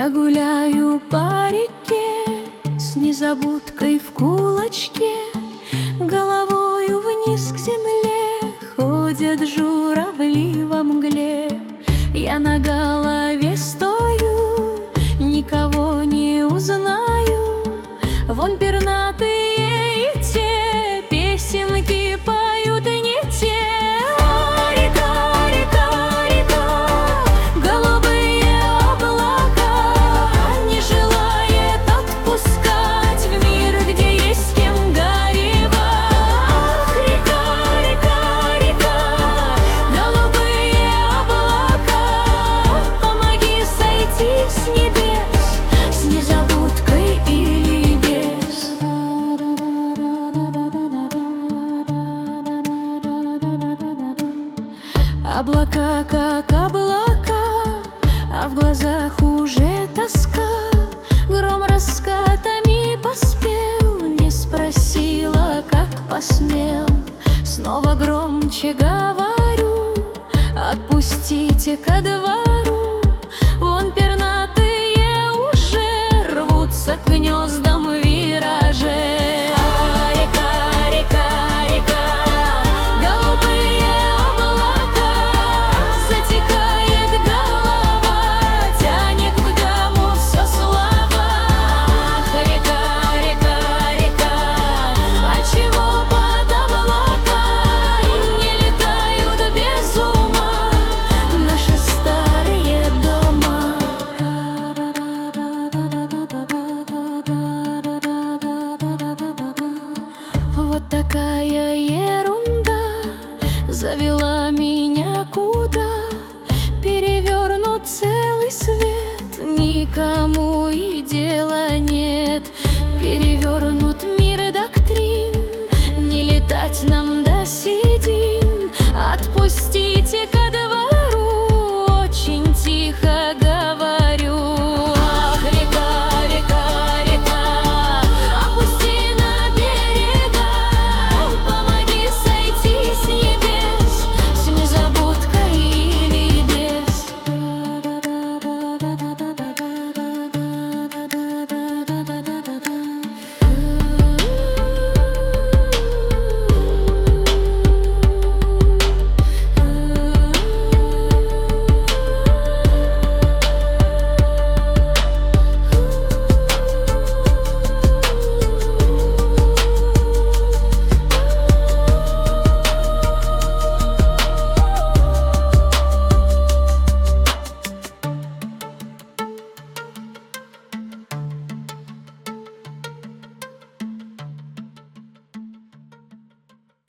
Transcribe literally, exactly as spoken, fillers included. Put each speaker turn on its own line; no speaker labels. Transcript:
Я гуляю по реке с незабудкой в кулачке, головою вниз к земле ходят журавли во мгле. Я на голове стою, никого не узнаю. Вон пернатые и те песенки поют не те. А, река, река, река, голубые облака не желает отпускать в мир, где есть с кем горевать. Ах, река, река, река, голубые облака, помоги сойти с небес, с незабудкой или без. Облака как облака, а в глазах уже тоска. Гром раскатами поспел, не спросила, как посмел. Снова громче говорю: отпустите ко двору. Вон пернатые уже рвутся к гнездам в вираже. А, река, река, река, голубые облака, затекает голова, тянет к дому все слова. Ах, река, река, река, отчего под облака не летают без ума наши старые дома? Вот такая ерунда завела меня куда. Перевернут целый свет, никому и дела нет. Перевернут мир доктрин, не летать нам до седин. Отпустите, когда